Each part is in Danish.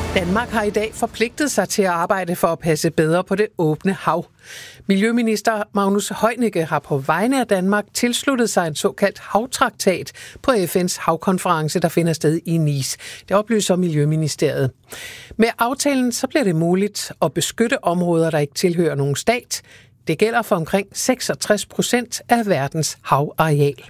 Danmark har i dag forpligtet sig til at arbejde for at passe bedre på det åbne hav. Miljøminister Magnus Heunicke har på vegne af Danmark tilsluttet sig en såkaldt havtraktat på FN's havkonference, der finder sted i Nice. Det oplyser Miljøministeriet. Med aftalen så bliver det muligt at beskytte områder, der ikke tilhører nogen stat. Det gælder for omkring 66% af verdens havareal.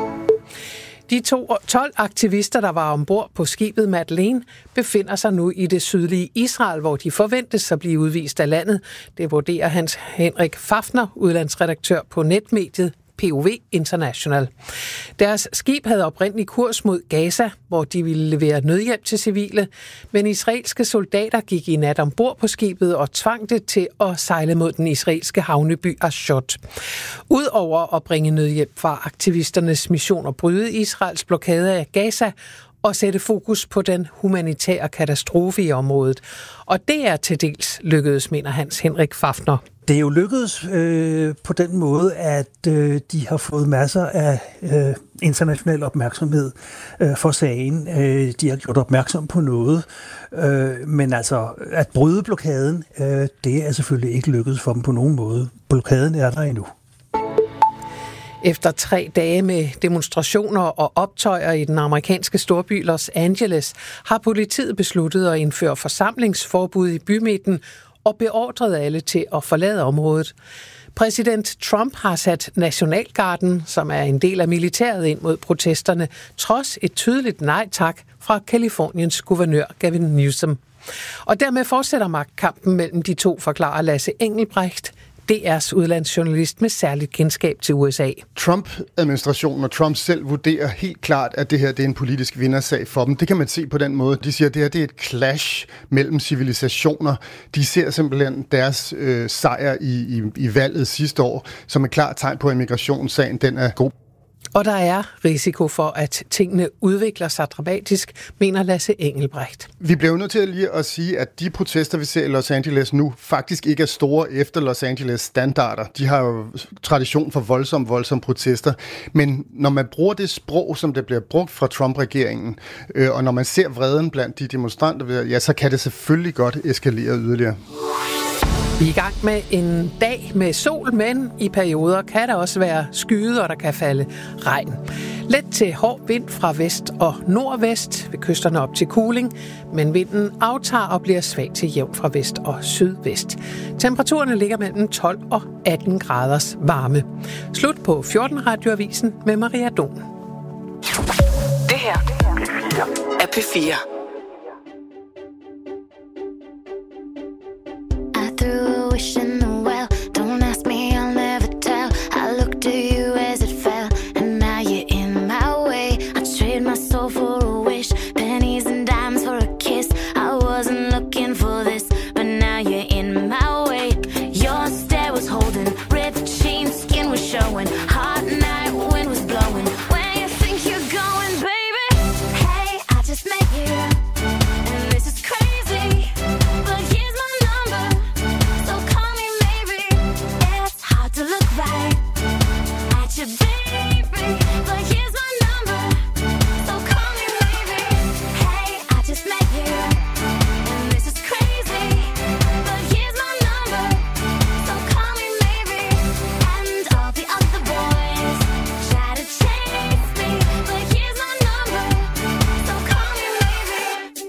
De 12 aktivister, der var ombord på skibet Madeleine, befinder sig nu i det sydlige Israel, hvor de forventes at blive udvist af landet. Det vurderer Hans Henrik Fafner, udlandsredaktør på netmediet POV International. Deres skib havde oprindelig kurs mod Gaza, hvor de ville levere nødhjælp til civile, men israelske soldater gik i nat ombord på skibet og tvang det til at sejle mod den israelske havneby Ashdod. Udover at bringe nødhjælp var aktivisternes mission at bryde Israels blokade af Gaza og sætte fokus på den humanitære katastrofe i området. Og det er til dels lykkedes, mener Hans Henrik Fafner. Det er jo lykkedes på den måde, at de har fået masser af international opmærksomhed for sagen. De har gjort opmærksom på noget, men altså at bryde blokaden, det er selvfølgelig ikke lykkedes for dem på nogen måde. Blokaden er der endnu. Efter 3 dage med demonstrationer og optøjer i den amerikanske storby Los Angeles, har politiet besluttet at indføre forsamlingsforbud i bymidten og beordret alle til at forlade området. Præsident Trump har sat Nationalgarden, som er en del af militæret, ind mod protesterne, trods et tydeligt nej tak fra Californiens guvernør Gavin Newsom. Og dermed fortsætter magtkampen mellem de to, forklarer Lasse Engelbrecht, DR's udlandsjournalist med særligt kendskab til USA. Trump-administrationen og Trump selv vurderer helt klart, at det her det er en politisk vindersag for dem. Det kan man se på den måde. De siger, at det her det er et clash mellem civilisationer. De ser simpelthen deres sejr i valget sidste år som et klart tegn på, at immigrationssagen den er god. Og der er risiko for, at tingene udvikler sig dramatisk, mener Lasse Engelbrecht. Vi bliver jo nødt til lige at sige, at de protester, vi ser i Los Angeles nu, faktisk ikke er store efter Los Angeles standarder. De har jo tradition for voldsomme protester. Men når man bruger det sprog, som det bliver brugt fra Trump-regeringen, og når man ser vreden blandt de demonstranter, ja, så kan det selvfølgelig godt eskalere yderligere. Vi er i gang med en dag med sol, men i perioder kan der også være skyet, og der kan falde regn. Let til hård vind fra vest og nordvest, ved kysterne op til Kuling, men vinden aftager og bliver svag til jævn fra vest og sydvest. Temperaturerne ligger mellem 12 og 18 graders varme. Slut på 14 Radioavisen med Maria Don. Det her er P4. In the well, don't ask me, I'll never tell. I looked at you as it fell, and now you're in my way. I trade my soul for a wish, pennies and dimes for a kiss. I wasn't looking for this, but now you're in my way. Your stare was holding, ripped jeans, skin was showing. Hot night, wind was blowing. Where you think you're going, baby? Hey, I just met you, and this is crazy, but here's my number. To look right at you, baby, but here's my number, so call me maybe. Hey, I just met you, and this is crazy, but here's my number, so call me maybe. And all the other boys try to chase me, but here's my number, so call me maybe.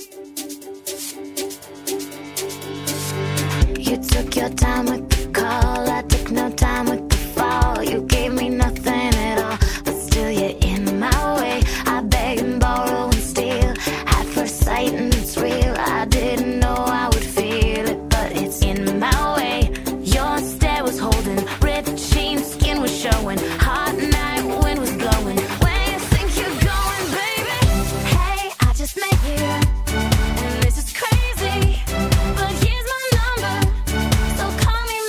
You took your time with the call, I took no time with the fall. You gave me nothing at all, but still you're in my way. I beg and borrow and steal at first sight, and it's real. I didn't know I would feel it, but it's in my way. Your stare was holding, ripped jeans, skin was showing. Hot night, wind was blowing. Where you think you're going, baby? Hey, I just met you, and this is crazy, but here's my number, so call me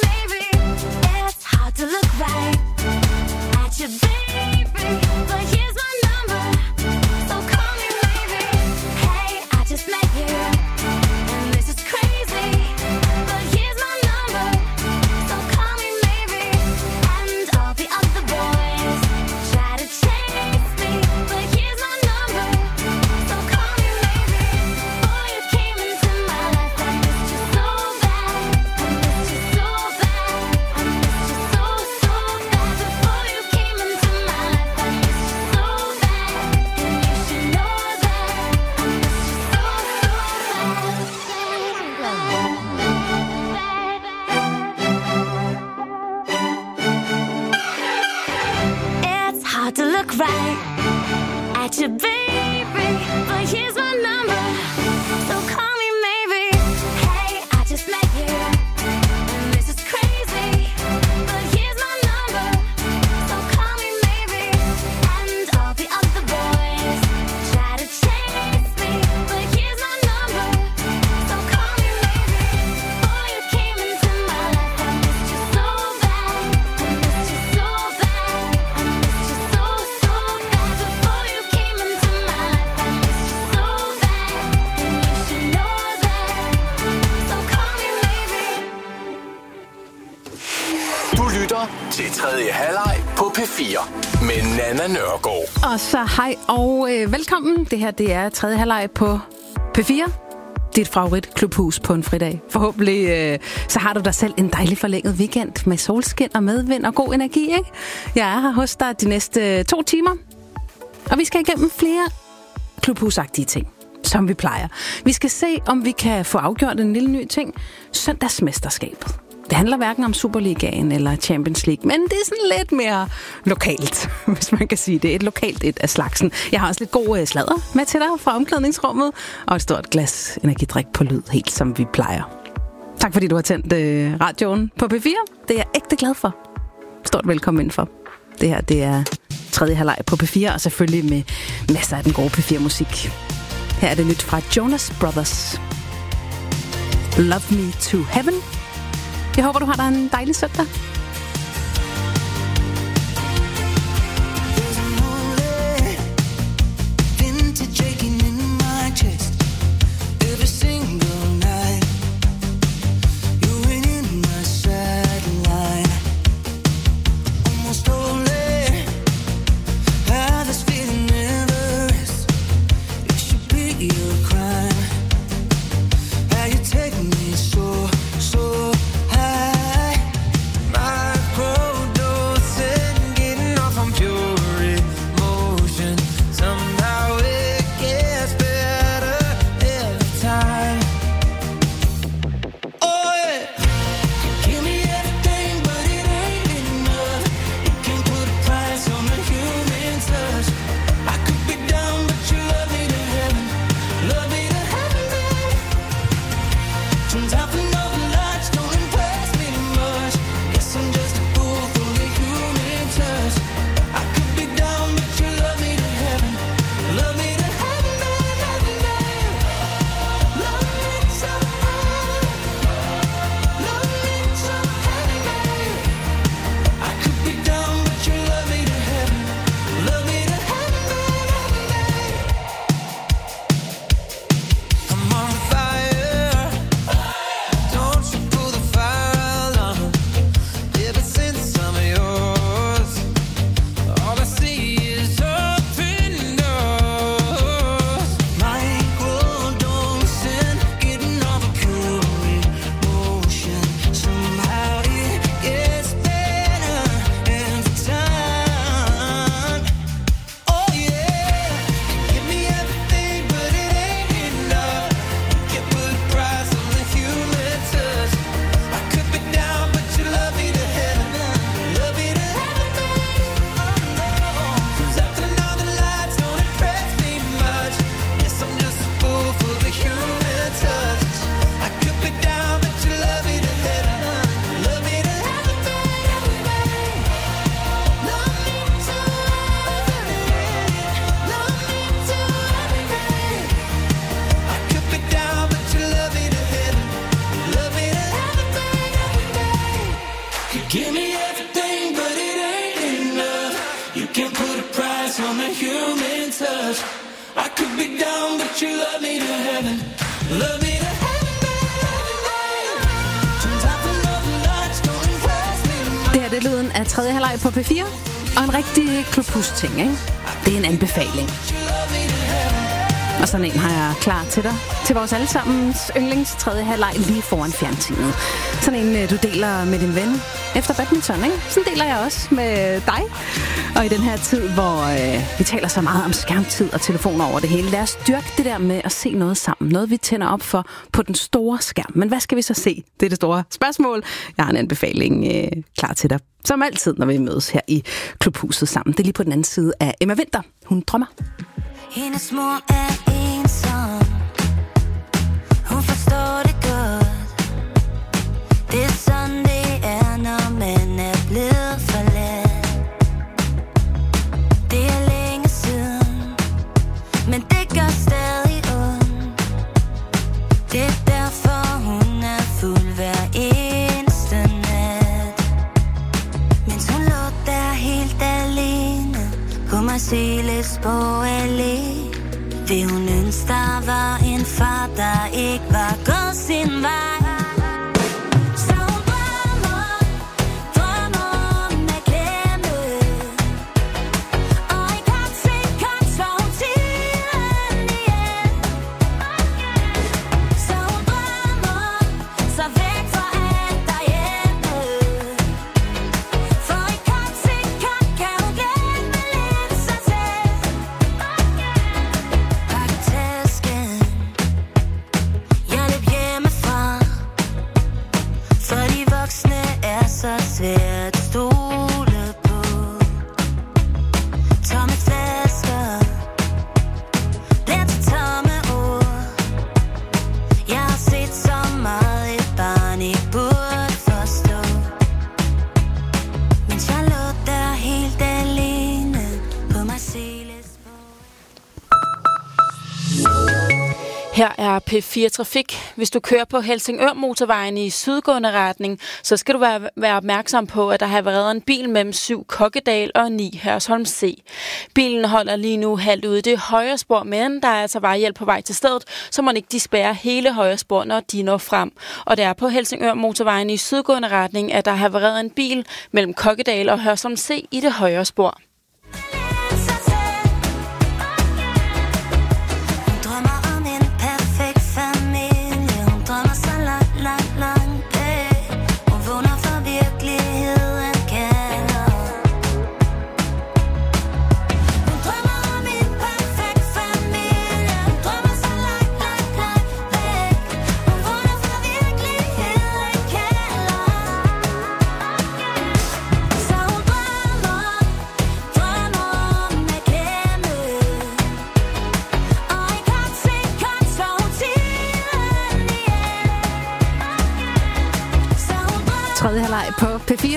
til tredje halvleg på P4 med Nanna Nørgaard. Og så hej og velkommen. Det her, det er tredje halvleg på P4. Dit favoritklubhus på en fridag. Forhåbentlig så har du dig selv en dejlig forlænget weekend med solskin og medvind og god energi, ikke? Jeg er her hos dig de næste 2 timer. Og vi skal igennem flere klubhusagtige ting, som vi plejer. Vi skal se, om vi kan få afgjort en lille ny ting. Søndagsmesterskabet. Det handler hverken om Superligaen eller Champions League, men det er sådan lidt mere lokalt, hvis man kan sige det. Et lokalt et af slagsen. Jeg har også lidt gode sladder med til dig fra omklædningsrummet, og et stort glas energidrik på lyd, helt som vi plejer. Tak fordi du har tændt radioen på P4. Det er jeg ægte glad for. Stort velkommen indenfor. Det her, det er tredje halvleg på P4, og selvfølgelig med masser af den gode P4-musik. Her er det nyt fra Jonas Brothers. Love Me to Heaven. Jeg håber, du har dig en dejlig søndag. Tredje halvleg på P4, og en rigtig klubhus-ting, ikke? Det er en anbefaling. Og sådan en har jeg klar til dig. Til vores allesammens yndlings tredje halvleg lige foran fjernsynet. Sådan en, du deler med din ven efter badminton, ikke? Sådan deler jeg også med dig. Og i den her tid, hvor vi taler så meget om skærmtid og telefoner over det hele, lad os dyrke det der med at se noget sammen. Noget, vi tænder op for på den store skærm. Men hvad skal vi så se? Det er det store spørgsmål. Jeg har en anbefaling klar til dig. Som altid, når vi mødes her i klubhuset sammen. Det er lige på den anden side af Emma Winther. Hun drømmer. Hendes mor er ensom. Hun forstår det godt. Det er sådan, det er, når man er blevet forladt. Det er længe siden, men det gør stadig ondt. Det er derfor, hun er fuld hver eneste nat. Mens hun lå der helt alene på Marseilles på allé. Vil hun ønske, der var en far, der ikke var gået sin vej. Så hun drømmer om Her er P4 Trafik. Hvis du kører på Helsingør motorvejen i sydgående retning, så skal du være opmærksom på, at der har været en bil mellem 7 Kokkedal og 9 Hørsholm C. Bilen holder lige nu halvt ude i det højre spor, men der er altså vejhjælp på vej til stedet, så man ikke de spærrer hele højre spor, når de når frem. Og det er på Helsingør motorvejen i sydgående retning, at der har været en bil mellem Kokkedal og Hørsholm C i det højre spor. Tredje halvleg på P4.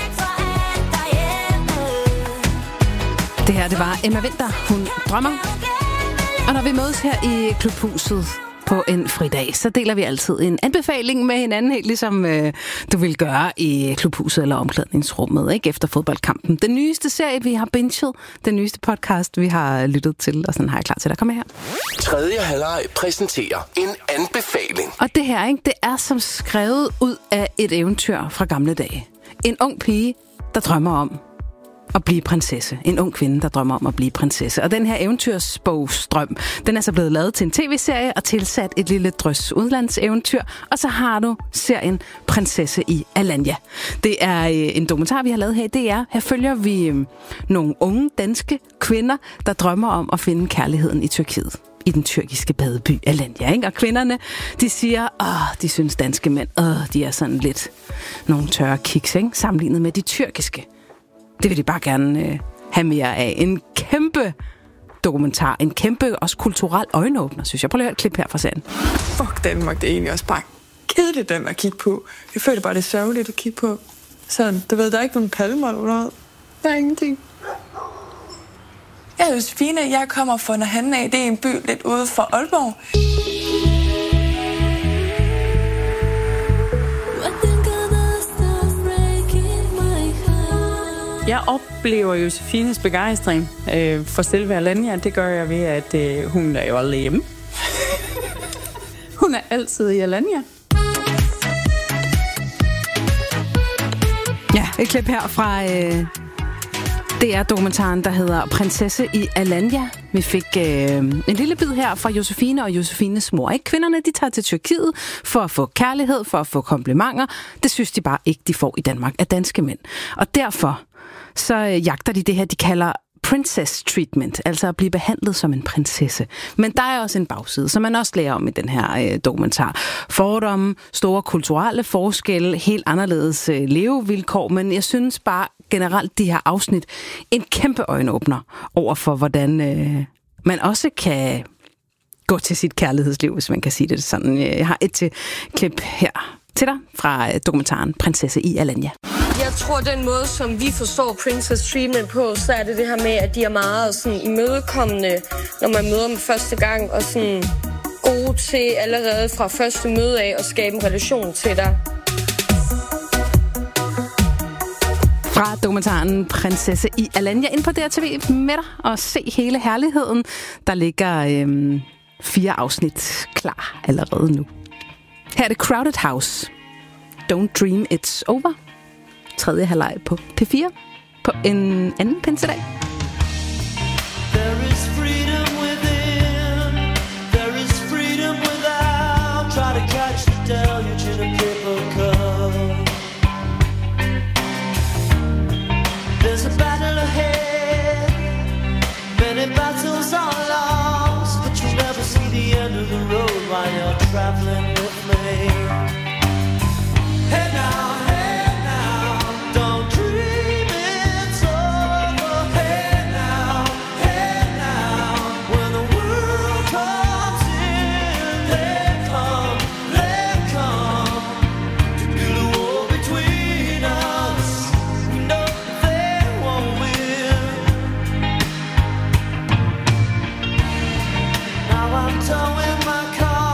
Det her, det var Emma Winther, hun drømmer. Og når vi mødes her i Klubhuset på en fridag, så deler vi altid en anbefaling med hinanden, helt ligesom du vil gøre i Klubhuset eller omklædningsrummet, ikke, efter fodboldkampen. Den nyeste serie, vi har binget, den nyeste podcast, vi har lyttet til, og sådan har jeg klar til at komme her. Tredje halvleg præsenterer en anbefaling. Og det her, ikke, det er som skrevet ud af et eventyr fra gamle dage. En ung pige, der drømmer om at blive prinsesse. En ung kvinde, der drømmer om at blive prinsesse. Og den her eventyrsbogsdrøm, den er så blevet lavet til en tv-serie og tilsat et lille drøs udlandseventyr. Og så har du serien Prinsesse i Alanya. Det er en dokumentar, vi har lavet her i DR. Her følger vi nogle unge danske kvinder, der drømmer om at finde kærligheden i Tyrkiet. I den tyrkiske badeby Alanya, ikke? Og kvinderne, de siger, de synes danske mænd, de er sådan lidt nogle tørre kiks, ikke? Sammenlignet med de tyrkiske. Det vil de bare gerne have mere af. En kæmpe dokumentar, en kæmpe også kulturel øjenåbner, synes jeg. Prøv lige at høre et klip her fra serien. Fuck Danmark, det er egentlig også bare kedeligt den at kigge på. Jeg føler bare, det er sørgeligt at kigge på. Sådan, du ved, der er ikke nogen palmer eller noget. Der er ingenting. Jeg er Josefine, jeg kommer fra Nahanden af. Det er en by lidt ude for Aalborg. Jeg oplever Josefines begejstring for selve Alanya. Det gør jeg ved, at hun er jo aldrig hjemme. Hun er altid i Alanya. Ja, et klip her fra DR-dokumentaren, der hedder Prinsesse i Alanya. Vi fik en lille bid her fra Josefine og Josefines mor. Ikke? Kvinderne, de tager til Tyrkiet for at få kærlighed, for at få komplimenter. Det synes de bare ikke, de får i Danmark af danske mænd. Og derfor så jagter de det her, de kalder princess treatment, altså at blive behandlet som en prinsesse. Men der er også en bagside, som man også lærer om i den her dokumentar. Fordomme, store kulturelle forskelle, helt anderledes levevilkår, men jeg synes bare generelt de her afsnit en kæmpe øjenåbner over for, hvordan man også kan gå til sit kærlighedsliv, hvis man kan sige det sådan. Jeg har et klip her til dig fra dokumentaren Prinsesse i Alanya. Jeg tror, den måde, som vi forstår princess treatment på, så er det her med, at de er meget sådan imødekommende, når man møder dem første gang, og sådan gode til allerede fra første møde af at skabe en relation til dig. Fra dokumentaren Prinsesse i Alanya ind på DRTV med dig og se hele herligheden. Der ligger 4 afsnit klar allerede nu. Her er det Crowded House. Don't Dream It's Over. Tredje halvleg på P4 på en anden pinsedag. There is freedom within. There is freedom without. Try to catch the deluge in a paper cup. There's a battle ahead. Many battles are lost, but you never see the end of the road while you're traveling with me. Hey now. Towing my car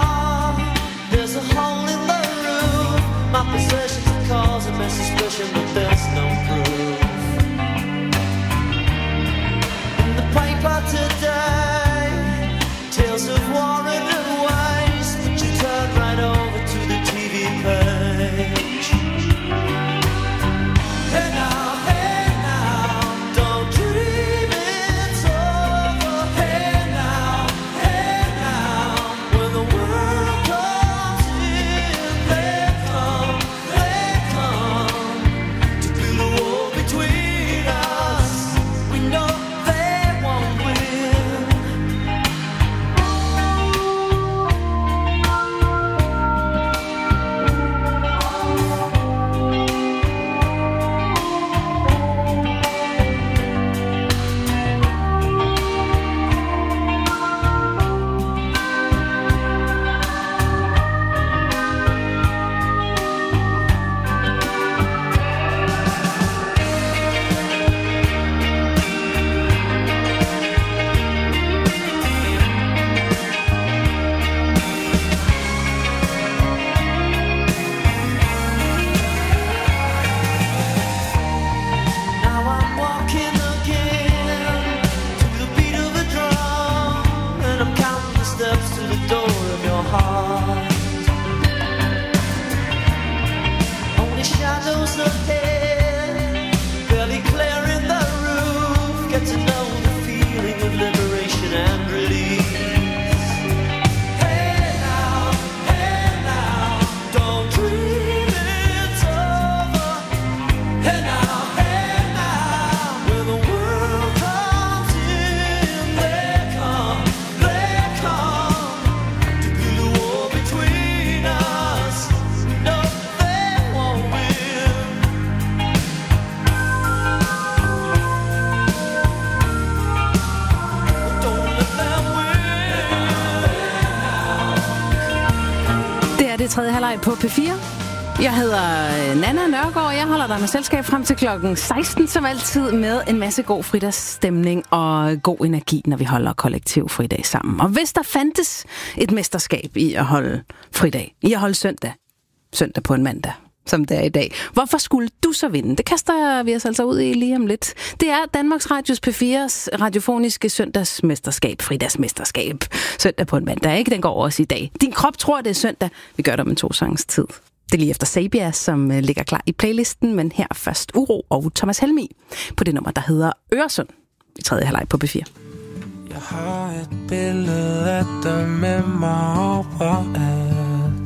er det tredje halvleg på P4. Jeg hedder Nana Nørgaard, og jeg holder dig med selskab frem til klokken 16, som altid med en masse god fridagsstemning og god energi, når vi holder kollektiv fridag sammen. Og hvis der fandtes et mesterskab i at holde fridag, i at holde søndag på en mandag, som det er i dag, hvorfor skulle du så vinde? Det kaster vi os altså ud i lige om lidt. Det er Danmarks Radios P4's radiofoniske søndagsmesterskab, fridagsmesterskab. Søndag på en mandag, ikke? Den går også i dag. Din krop tror, det er søndag. Vi gør det om en 2 sanges tid. Det er lige efter Sabia, som ligger klar i playlisten, men her først Uro og Thomas Helmig på det nummer, der hedder Øresund i tredje halvleg på P4. Jeg har et billede af dig med mig overalt.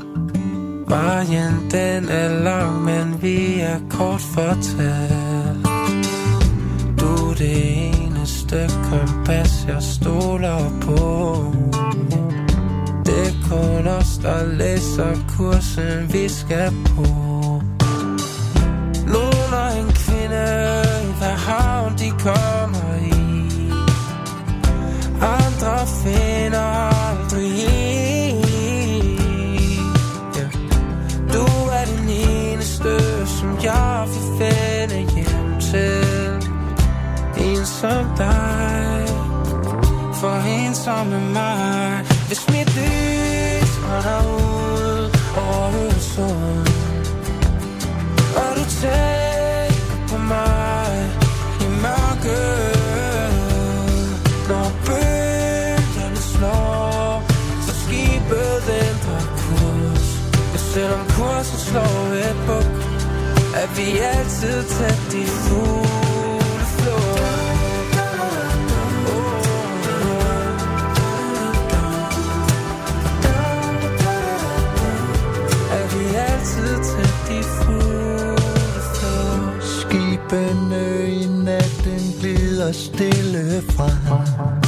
Vejen den er lang, men vi er kort fortalt. Du er det eneste kompas, jeg stoler på. Det er kun os, der læser kursen, vi skal på. Nogen er en kvinde, i hvad havn de kommer i. Andre finder aldrig i. Yeah. Du er den eneste, som jeg vil finde hjem til. En som dig, for en som er mig. Hvis mit lys brænder ud over Øresund, og du tænker på mig i mørket, når bølgerne slår, så skibet ændrer kurs. Og selvom kursen slår et buk, er vi altid tæt i fugle flor. Skibene i natten glider stille frem.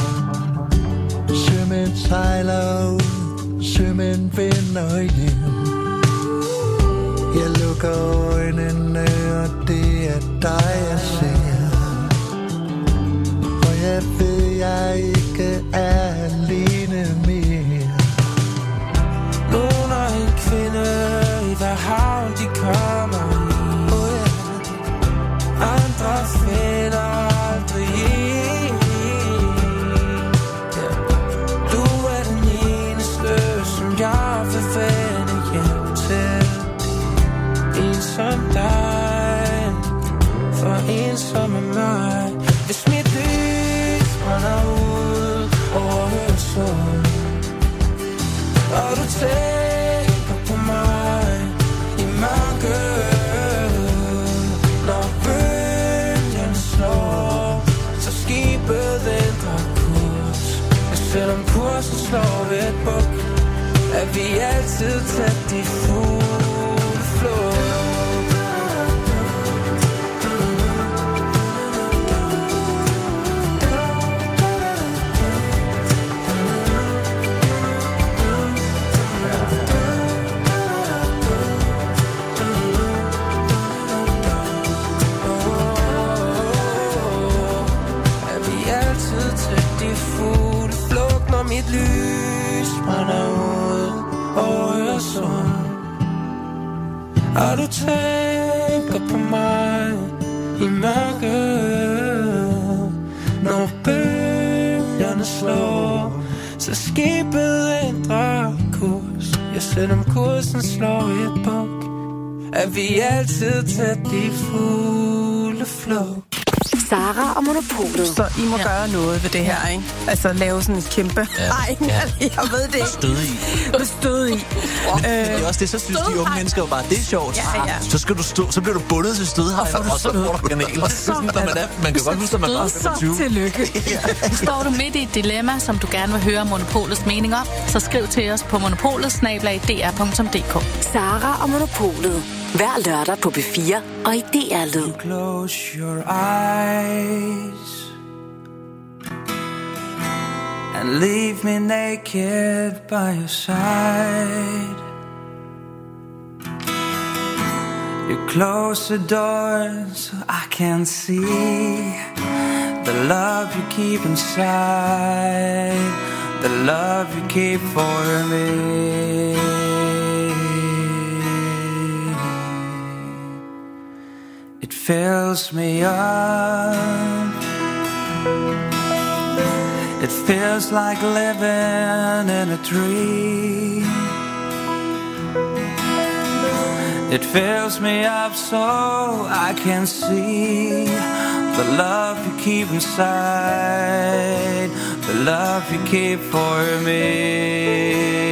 Sømænd sejler ud, sømænd vender hjem. Jeg lukker øjnene, og det er dig, jeg ser. Og jeg ved, jeg ikke er alene mere. Nogen er en kvinde, i hvad havn de kommer i. Andre finder aldrig i. Yeah. Du er den eneste, som jeg vil finde hjem til. En som dig, for en som er mig. Hvis mit lys brænder ud over Øresund, og du tænker på mig i mørket, selvom kursen slår ved et buk, er vi altid tæt i fugle flor. Mit lys brænder ud over Øresund, og du tænker på mig i mørket. Når bølgerne slår, så skibet ændrer kurs. Ja, selvom kursen slår et buk, er vi altid tæt i fugle flok. Sara og Monopolet. Så I må gøre noget ved det her, ikke? Altså lave sådan et kæmpe... Nej, jeg ved det ikke. Støde i. Det er også det, så synes de unge mennesker jo bare, det er sjovt. Ja. Så skal du stå, så bliver du bundet til stødhegn, og så får du kanel. Man kan godt huske, at man bare er 20. Tillykke. Står du midt i et dilemma, som du gerne vil høre Monopolets mening om, så skriv til os på monopolet@dr.dk. Sara og Monopolet. Hver lørdag på P4 og i DR Lyd. Close your eyes and leave me naked by your side. You close the door so I can see the love you keep inside, the love you keep for me. fills me up. It feels like living in a dream. It fills me up so I can see the love you keep inside, the love you keep for me.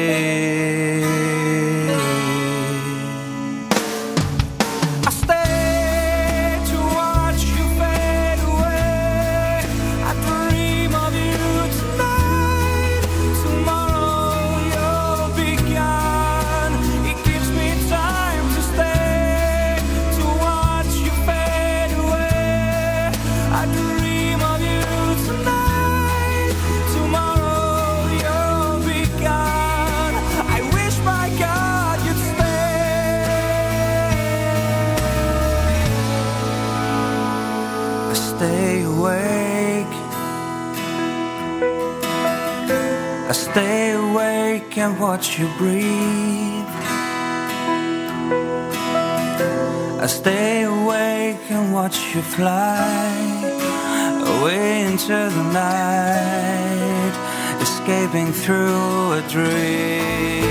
Stay awake and watch you breathe. I stay awake and watch you fly away into the night, escaping through a dream.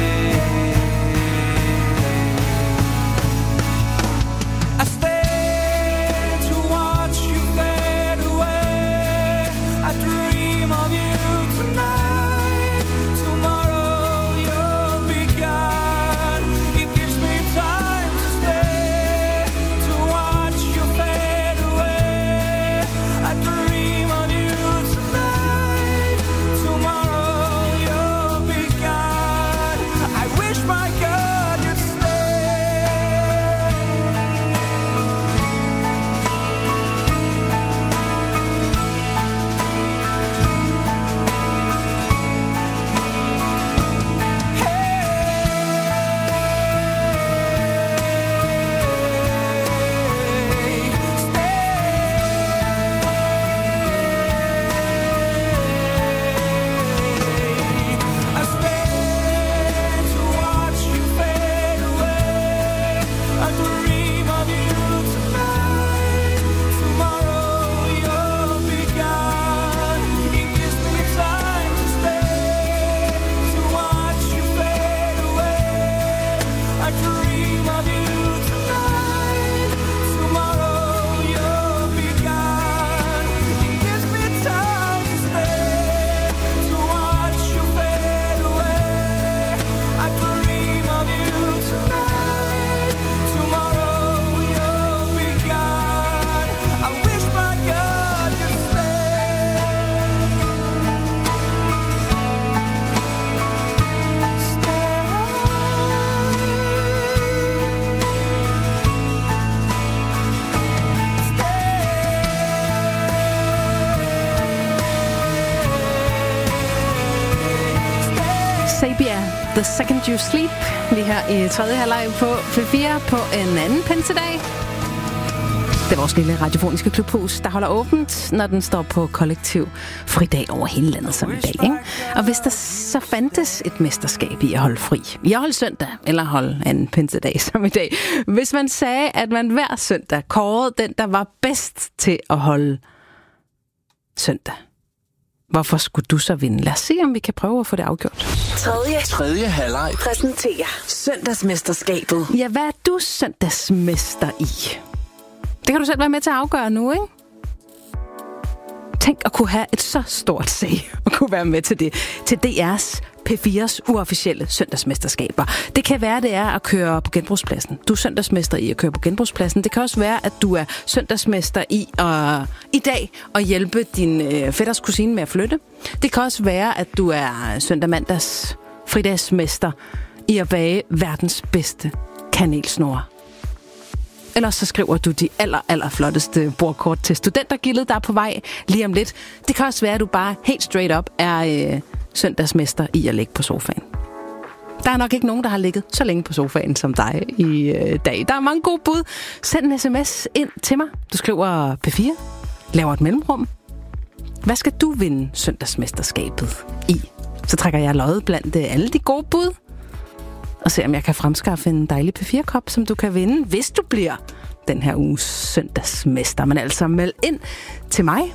The Second You Sleep, lige her i tredje halvleg på P4 på en anden pinsedag. Det er vores lille radiofoniske klubhus, der holder åbent, når den står på kollektiv fridag over hele landet som i dag. Ikke? Og hvis der så fandtes et mesterskab i at holde fri, i at holde søndag, eller holde anden pinsedag som i dag. Hvis man sagde, at man hver søndag kårede den, der var bedst til at holde søndag. Hvorfor skulle du så vinde? Lad os se, om vi kan prøve at få det afgjort. Tredje halvleg præsenterer søndagsmesterskabet. Ja, hvad er du søndagsmester i? Det kan du selv være med til at afgøre nu, ikke? Tænk at kunne have et så stort sag og kunne være med til det. Til DR's P4's uofficielle søndagsmesterskaber. Det kan være, det er at køre på genbrugspladsen. Du er søndagsmester i at køre på genbrugspladsen. Det kan også være, at du er søndagsmester i dag at hjælpe din fætters kusine med at flytte. Det kan også være, at du er søndag-mandags fridagsmester i at bage verdens bedste kanelsnore. Ellers så skriver du de allerflotteste bordkort til studentergildet, der er på vej lige om lidt. Det kan også være, at du bare helt straight up er søndagsmester i at ligge på sofaen. Der er nok ikke nogen, der har ligget så længe på sofaen som dig i dag. Der er mange gode bud. Send en sms ind til mig. Du skriver P4, laver et mellemrum. Hvad skal du vinde søndagsmesterskabet i? Så trækker jeg lod blandt alle de gode bud. Og se, om jeg kan fremskaffe en dejlig P4-kop, som du kan vinde, hvis du bliver den her uges søndagsmester. Men altså meld ind til mig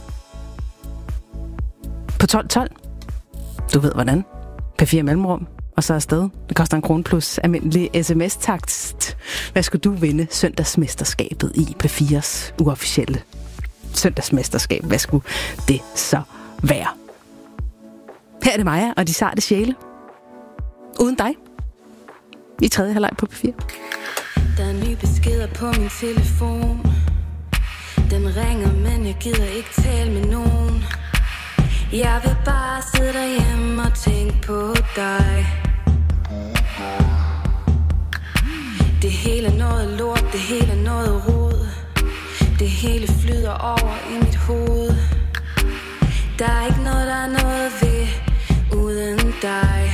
på 1212. Du ved hvordan. P4 mellemrum. Og så afsted. Det koster 1 krone plus almindelig sms-takst. Hvad skulle du vinde søndagsmesterskabet i P4's uofficielle søndagsmesterskab? Hvad skulle det så være? Her er det Maja og de sarte sjæle. Uden dig. I tredje halvleg på P4. Der er nye beskeder på min telefon. Den ringer, men jeg gider ikke tale med nogen. Jeg vil bare sidde derhjemme og tænke på dig. Det hele er noget lort, det hele er noget rod. Det hele flyder over i mit hoved. Der er ikke noget, der er noget ved uden dig.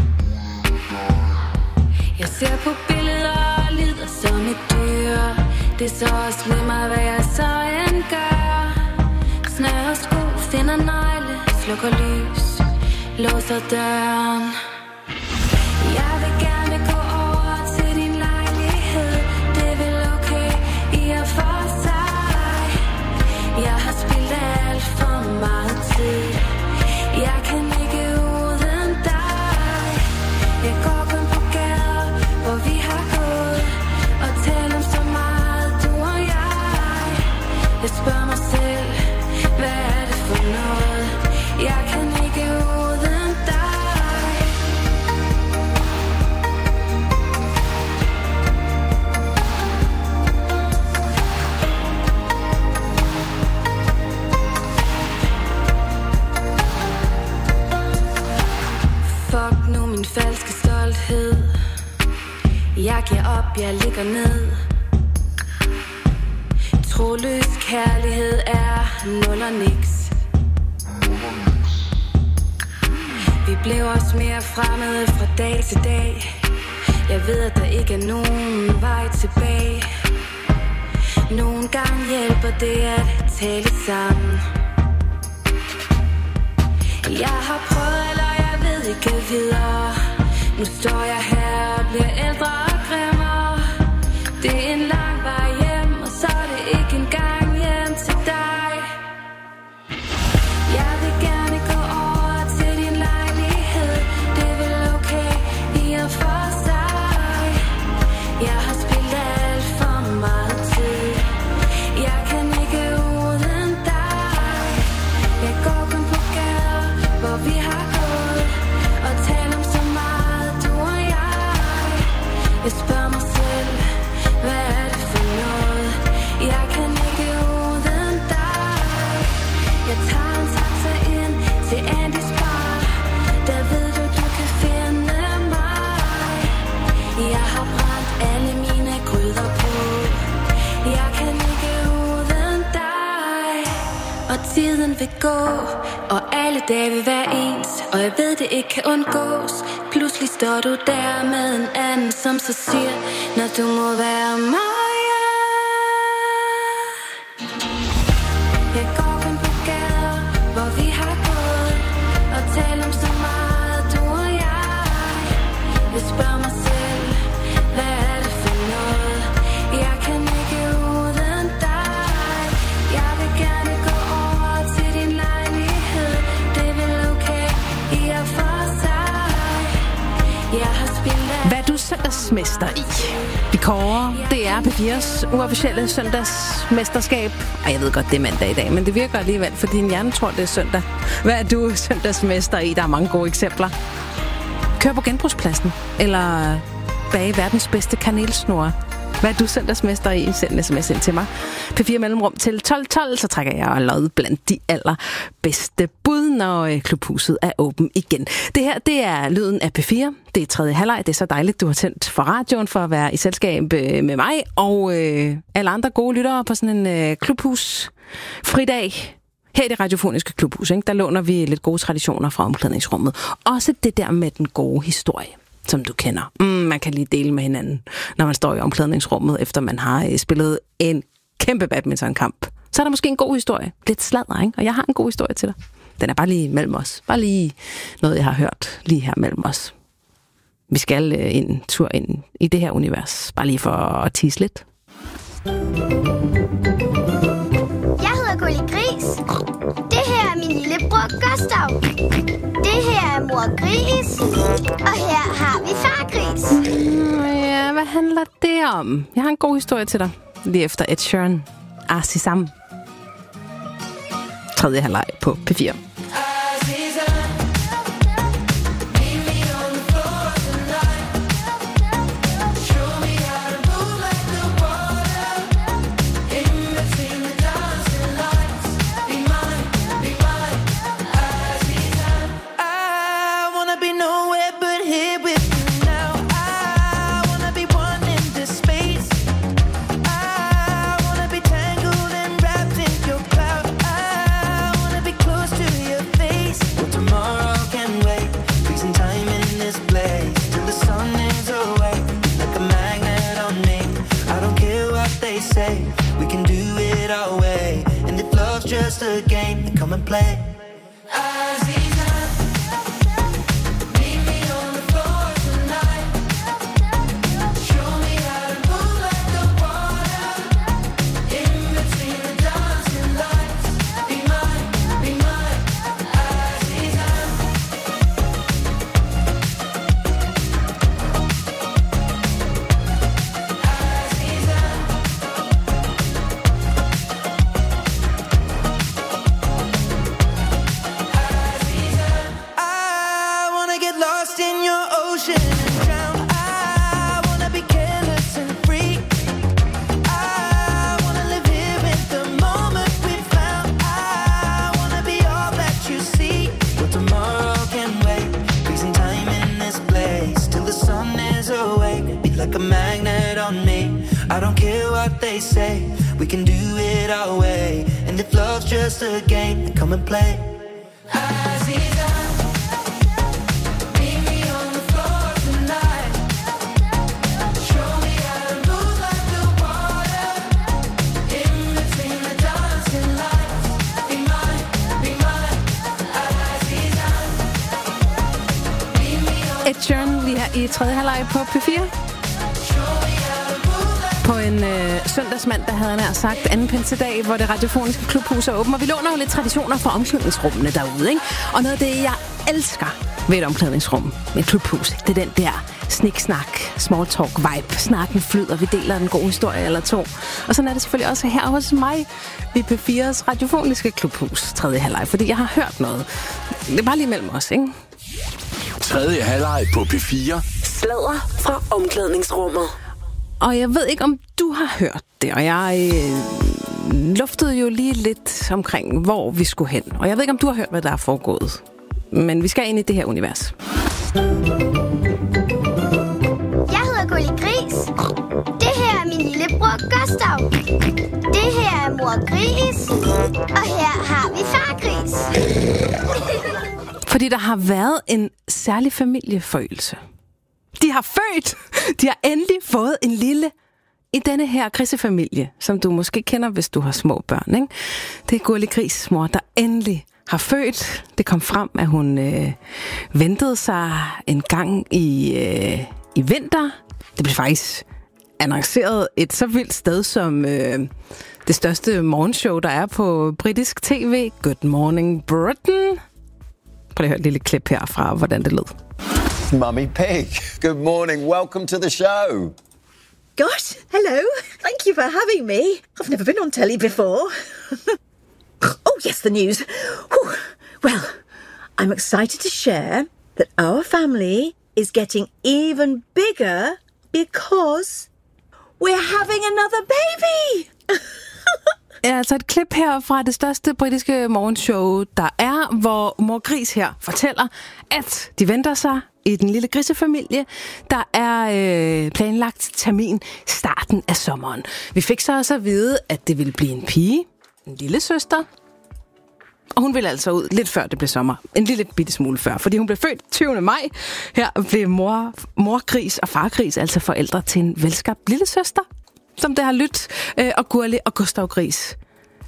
Jeg ser på billeder og lider som et dyr. Det er så også med mig, hvad jeg så end gør. Snører sko, finder negle, slukker lys, låser døren. Jeg vil gerne gå over til din lejlighed. Det er vel okay i og for sig. Jeg har spildt alt for meget tid. Jeg kan ikke uden dig. Jeg går kun på gader, hvor vi har gået og talt om så meget, du og jeg. Jeg spørger mig selv, hvad er det for noget? Jeg kan ikke uden dig. Fuck nu min falske stolthed. Jeg giver op, jeg ligger ned. Troløs kærlighed er nul og niks. Vi blev også mere fremmede fra dag til dag. Jeg ved, at der ikke er nogen vej tilbage. Nogle gange hjælper det at tale sammen. Jeg har prøvet, eller jeg ved ikke videre. Nu står jeg her og bliver ældre og grimmere. Det er en lang vej hjem, og så er det ikke engang hjem til dig. Jeg vil gerne gå over til din lejlighed. Det er vel okay i og for sig. Jeg har spildt alt for meget tid. Jeg kan ikke uden dig. Jeg går kun på gader, hvor vi har gået og talt om så meget, du og jeg. Jeg spørger mig selv, hvad er det for noget? Jeg kan ikke uden dig. Jeg tager en taxa ind til Andys bar. Der ved du, du kan finde mig. Jeg har brændt alle mine gryder på. Jeg kan ikke uden dig. Og tiden vil gå, og alle dage vil være ens. Og jeg ved, det ikke kan undgås. Pludselig står du der med en anden, som så siger, når du må være mig. Jeg går kun på gader, hvor vi har gået og talt om så meget, du og jeg. Jeg spørger mig selv, hvad er det for noget? Jeg kan ikke uden dig. Jeg vil gerne gå over til din lejlighed. Det er vel okay i og for sig. Jeg har spildt alt. Hvad er du søndagsmester i? Vi kårer, det er P4's uofficielle søndagsmesterskab. Ej, jeg ved godt, det er mandag i dag, men det virker alligevel, fordi din hjerne tror, det er søndag. Hvad er du søndagsmester i? Der er mange gode eksempler. Kør på genbrugspladsen, eller bage verdens bedste kanelsnore. Hvad er du søndagsmester i? Send en sms ind til mig. P4 mellemrum til 1212, så trækker jeg lod blandt de allerbedste bud, når klubhuset er åben igen. Det her, det er lyden af P4. Det er tredje halvleg. Det er så dejligt, du har tændt for radioen for at være i selskab med mig og alle andre gode lyttere på sådan en klubhus-fridag. Her i det radiofoniske klubhus, ikke? Der låner vi lidt gode traditioner fra omklædningsrummet. Også det der med den gode historie, som du kender. Man kan lige dele med hinanden, når man står i omklædningsrummet, efter man har spillet en kæmpe badmintonkamp. Så er der måske en god historie. Lidt sladder, ikke? Og jeg har en god historie til dig. Den er bare lige mellem os. Bare lige noget, jeg har hørt lige her mellem os. Vi skal en tur ind i det her univers. Bare lige for at tease lidt. Jeg hedder Gulli Gris. Det her er min lillebror Gustav. Det her er mor Gris. Og her har vi far Gris. Ja, hvad handler det om? Jeg har en god historie til dig. Lige efter Ed Sheeran. Azizam. 3. halvleg på P4. Just a game, then come and play. Say we can do it our way, and if love's just a game, then come and play. Ed Sheeran lige her i 3. halvleg på P4. På en søndagsmandag, havde han nær sagt, anden pinsedag, hvor det radiofoniske klubhus er åbent. Og vi låner jo lidt traditioner fra omklædningsrummene derude, ikke? Og noget af det, jeg elsker ved et omklædningsrum med et klubhus, det er den der sniksnak, small talk vibe. Snakken flyder, vi deler en god historie eller to. Og sådan er det selvfølgelig også her hos mig i P4's radiofoniske klubhus, 3. halvleg. Fordi jeg har hørt noget. Det er bare lige mellem os, ikke? 3. halvleg på P4. Sladder fra omklædningsrummet. Og jeg ved ikke, om du har hørt det, og jeg luftede jo lige lidt omkring, hvor vi skulle hen. Og jeg ved ikke, om du har hørt, hvad der er foregået. Men vi skal ind i det her univers. Jeg hedder Gulli Gris. Det her er min lillebror Gustav. Det her er mor Gris. Og her har vi far Gris. Fordi der har været en særlig familieforøgelse. De har født! De har endelig fået en lille i denne her grisefamilie, som du måske kender, hvis du har små børn, ikke? Det er Gulli Gris' mor, der endelig har født. Det kom frem, at hun ventede sig en gang i vinter. Det blev faktisk annonceret et så vildt sted som det største morgenshow, der er på britisk tv. Good Morning Britain. Prøv at høre et lille klip her fra, hvordan det lød. Mummy Pig, good morning. Welcome to the show. Gosh, hello. Thank you for having me. I've never been on telly before. Oh, yes, the news. Whew. Well, I'm excited to share that our family is getting even bigger because we're having another baby. Ja, altså et klip her fra det største britiske morgenshow, der er, hvor mor Gris her fortæller, at de venter sig i den lille grisefamilie. Der er planlagt termin starten af sommeren. Vi fik så også at vide, at det ville blive en pige, en lille søster. Og hun ville altså ud lidt før det blev sommer. En lille bitte smule før, fordi hun blev født 20. maj. Her blev mor Gris og far Gris altså forældre til en velskabt lille søster, som det har lyttet, og Gurli og Gustav Gris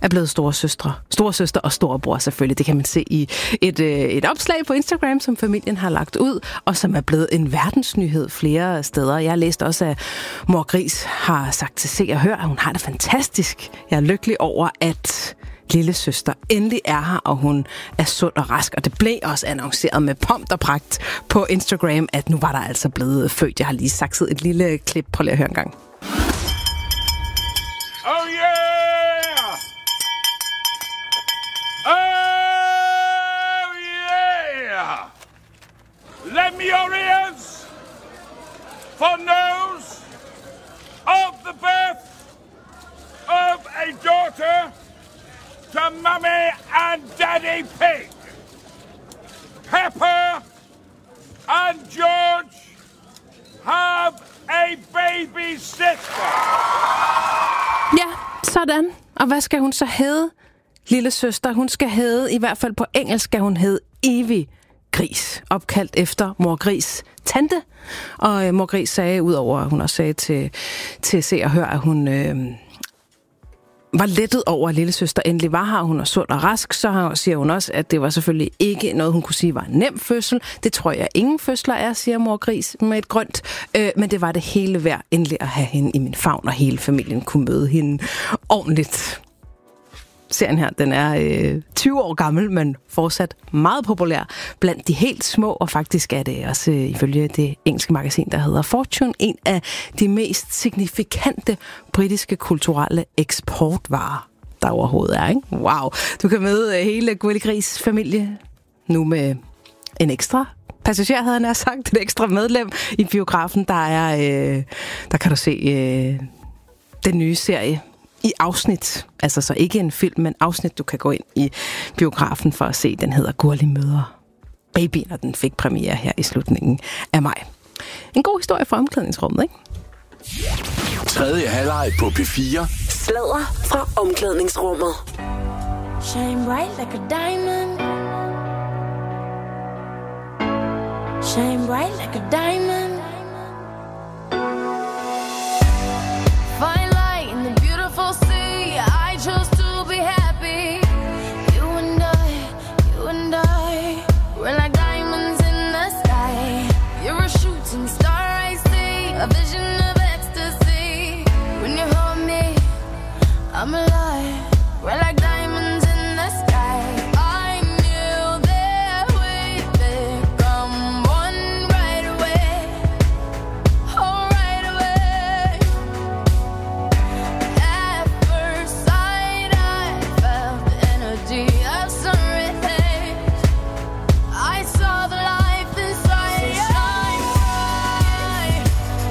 er blevet storesøstre. Storesøster og storebror selvfølgelig. Det kan man se i et opslag på Instagram, som familien har lagt ud, og som er blevet en verdensnyhed flere steder. Jeg har læst også, at Mor Gris har sagt til Se og Hør, at hun har det fantastisk. Jeg er lykkelig over, at lille søster endelig er her, og hun er sund og rask. Og det blev også annonceret med pomp og pragt på Instagram, at nu var der altså blevet født. Jeg har lige sakset et lille klip. Prøv lige at høre en gang. Oh yeah! Oh yeah! Lend me your ears for news of the birth of a daughter to Mummy and Daddy Pig. Pepper and George have a baby sister. Ja, sådan. Og hvad skal hun så hedde? Lille søster, hun skal hedde, i hvert fald på engelsk, skal hun hedde Evie Gris, opkaldt efter Mor Gris' tante. Og Mor Gris sagde, udover at hun også sagde til Se og Hør, at hun var lettet over, at lille søster endelig var her, hun er sund og rask, så siger hun også, at det var selvfølgelig ikke noget, hun kunne sige var en nem fødsel. Det tror jeg ingen fødsler er, siger Mor Gris med et grønt. Men det var det hele værd endelig at have hende i min favn, og hele familien kunne møde hende ordentligt. Serien her, den er 20 år gammel, men fortsat meget populær blandt de helt små, og faktisk er det også ifølge det engelske magasin, der hedder Fortune, en af de mest signifikante britiske kulturelle eksportvarer, der overhovedet er, ikke? Wow! Du kan møde hele Gurli Gris familie nu med en ekstra passager, havde han sagt, et ekstra medlem i biografen. Der kan du se den nye serie i afsnit, altså så ikke en film, men afsnit, du kan gå ind i biografen for at se. Den hedder Gurli møder babyen, og den fik premiere her i slutningen af maj. En god historie fra omklædningsrummet, ikke? Tredje halvleg på P4. Sladder fra omklædningsrummet. Shine bright like a diamond. Shine bright like a diamond. Fine light in the beautiful sea. I chose to be happy. You and I, we're like diamonds in the sky. You're a shooting star I see, a vision of ecstasy. When you hold me, I'm alive. We're like diamonds in the sky. I knew that we'd become one right away. Oh, right away. At first sight, I felt the energy of sun rays. I saw the life inside you. Shine bright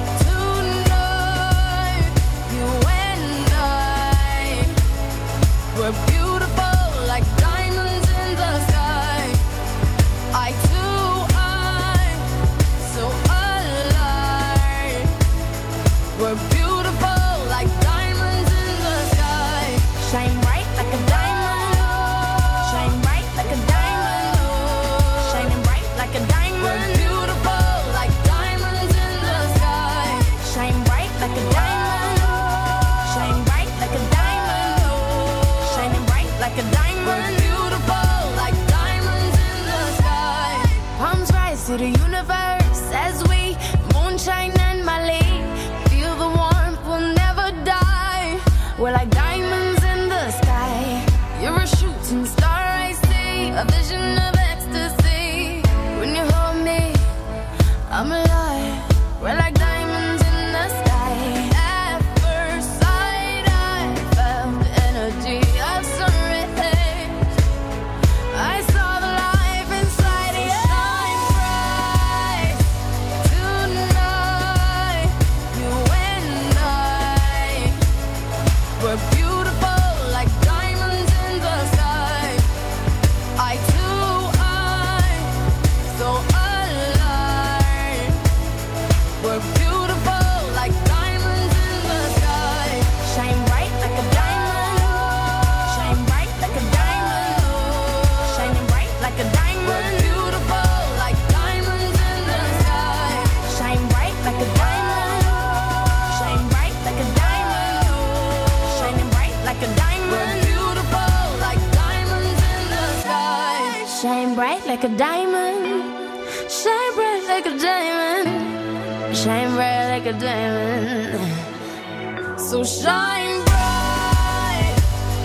tonight. You and I, we're beautiful like diamonds in the sky. I too, I'm so alive. We're beautiful like diamonds in the sky. Shine bright like a diamond. Shine bright like a diamond. Shining bright like a diamond. We're beautiful like diamonds in the sky. Shine bright like a diamond. Shine bright like a diamond. Shining bright like a diamond. We're beautiful like diamonds in the sky. Palms rise to the universe as we moonshine and Mali. Feel the warmth, we'll never die. We're like diamonds in the sky. You're a shooting star I see, a vision of ecstasy. When you hold me, I'm alive. We're like diamonds in the sky. At first sight, I felt the energy of sun rays. I saw the life inside you. Shine bright like a diamond. Shine bright like a diamond. Shine bright like a diamond. So shine bright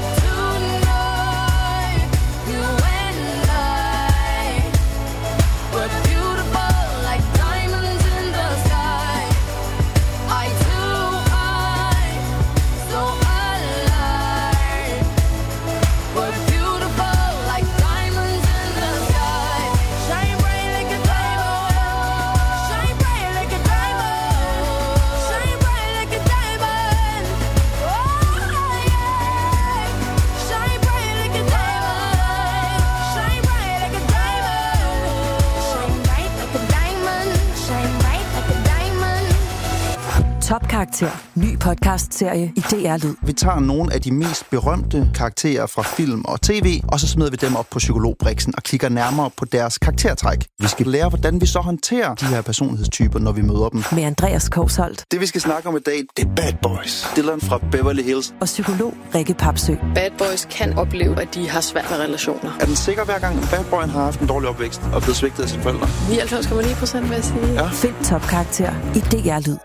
tonight. You and I. We're beautiful like diamonds in the sky. Eye to eye, so alive. We're beautiful like diamonds in the sky. Shine bright like a diamond. Shine bright like a diamond. Shine bright like a diamond. Oh yeah. Shine bright like a diamond. Shine bright like a diamond. Shine bright like a diamond. Shine bright like a diamond. Topkarakter. Ny podcast-serie i DR Lyd. Vi tager nogle af de mest berømte karakterer fra film og tv, og så smider vi dem op på psykologbriksen og kigger nærmere på deres karaktertræk. Vi skal lære, hvordan vi så håndterer de her personlighedstyper, når vi møder dem. Med Andreas Kousholt. Det vi skal snakke om i dag, det er Bad Boys. Dylan fra Beverly Hills. Og psykolog Rikke Papsø. Bad Boys kan opleve, at de har svært med relationer. Er den sikker hver gang, at Bad Boyen har haft en dårlig opvækst og blevet svigtet af sine forældre? 99,9% vil jeg sige. Ja. Find Topkarakter i DR Lyd.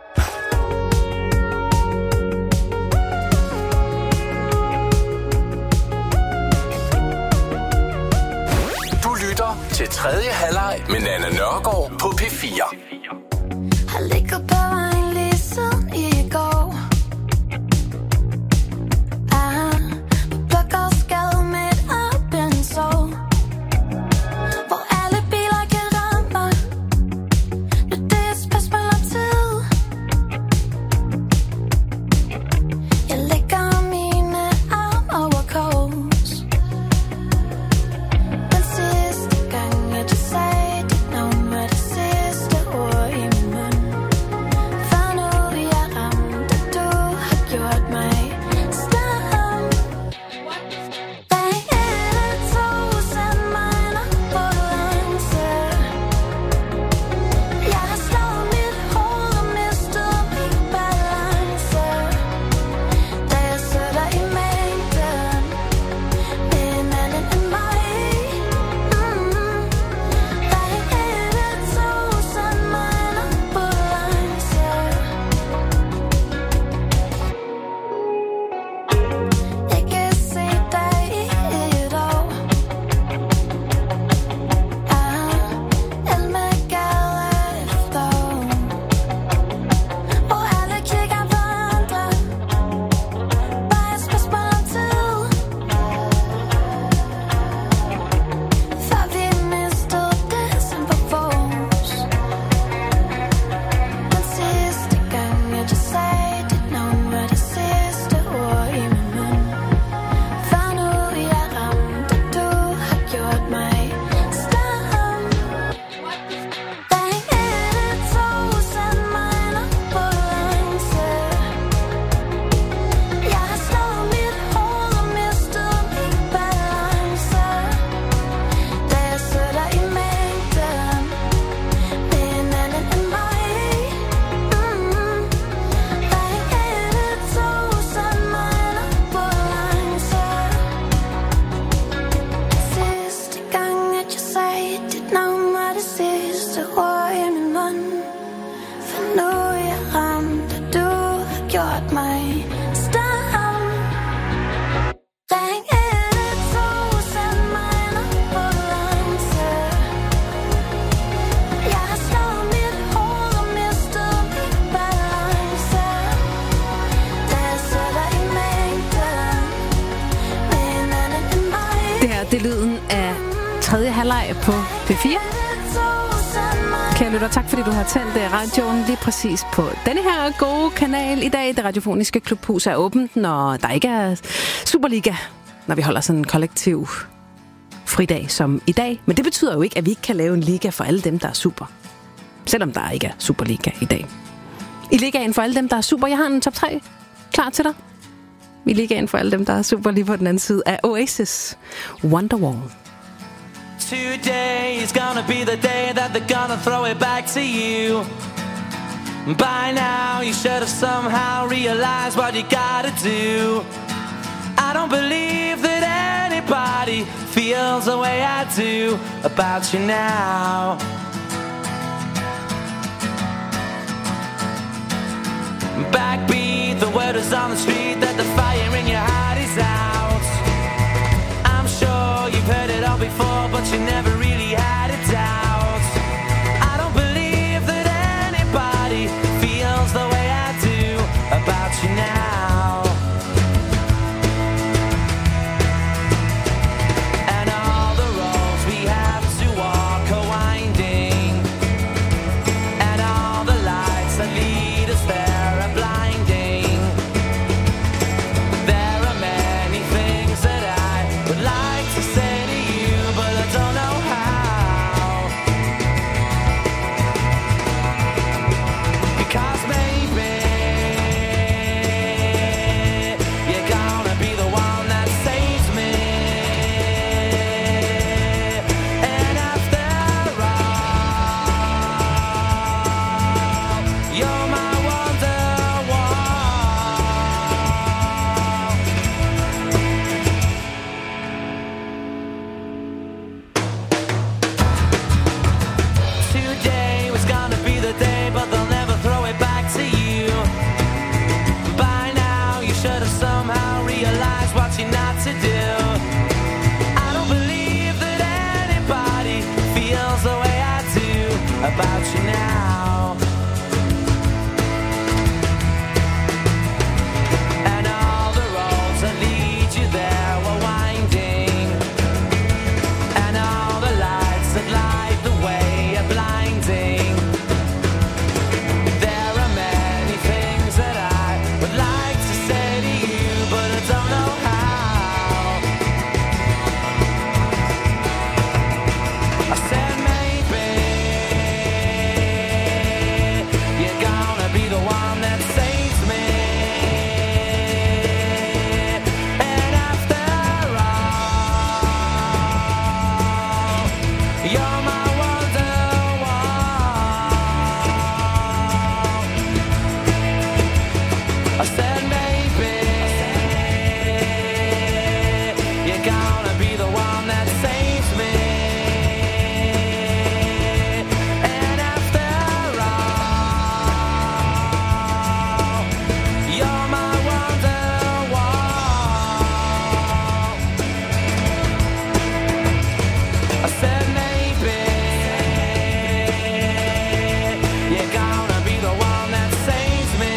Til tredje halvleg med Nanna Nørgaard på P4. Har ligget på vejen lige siden i går. Plukker skade med et åbent sår. Hvor alle biler kan ramme mig. Nu det er et spørgsmål om tid. Jeg lægger mine arme over kors. Den sidste gang jeg sagde dit navn, var det sidste ord i min mund. For nu jeg ramt, at du har gjort mig stam. Hvad er det tusind miner på langse? Jeg har slået mit hoved og mistet min balance. Da jeg sidder i mængden med en anden end mig. Hvad er det tusind miner på langse? Jeg kan se dig i et år. Alme gader efter. Hvor alle kigger på andre. Bare et spørgsmål om tid. Før vi mistede det, som var vores. Den sidste gang jeg sagde dit navn, var det sidste ord i min mund. For nu jeg ramt, at du har gjort mig stam. Hvad er det tusind miner på langse? Jeg har slået mit hoved og mistet min balance. Da jeg sidder i mængden med en anden end mig. Hvad er det tusind miner på langse? Sidste gang at jeg sagde dit navn, var det sidste ord i min mund. For nu jeg ramt, at du har gjort mig stam. Hvad er det tusind miner på langse? Jeg har slået mit hoved og mistet min balance. Da jeg sidder i mængden med en anden end mig. Det her, det er lyden af tredje halvleg på P4. Kære lytter, tak fordi du har tændt radioen lige præcis på denne her gode kanal i dag. Det radiofoniske klubhus er åbent, når der ikke er Superliga, når vi holder sådan en kollektiv fridag som i dag. Men det betyder jo ikke, at vi ikke kan lave en liga for alle dem, der er super. Selvom der ikke er Superliga i dag. I ligaen for alle dem, der er super. Jeg har en top 3 klar til dig. I ligaen for alle dem, der er super, lige på den anden side af Oasis. Wonderwall. Today is gonna be the day that they're gonna throw it back to you. By now you should have somehow realized what you gotta do. I don't believe that anybody feels the way I do about you now. Backbeat, the word is on the street that the fire in your heart is out. I'm sure you've heard it all before, but you never really had a doubt. I don't believe that anybody feels the way I do about you now. And all the roads we have to walk are winding, and all the lights that lead us there are blinding. There are many things that I would like to say to you, but I don't know how. Because maybe you're gonna be the one that saves me. And after all, you're my Wonderwall. Today was gonna be the day, but they'll never throw it back to you. By now, you should have somehow realized what you're not to do. I don't believe that anybody feels the way I do about you now. And all the roads that lead you there were winding, and all the lights that light the way are blinding. There are many things that I would like to say to you, but I don't know how. I said maybe you're gonna be the one that saves me. And after all, you're my Wonderwall. I said maybe you're gonna be the one that saves me. And after all, you're my Wonderwall. I said maybe you're gonna be the one that saves me.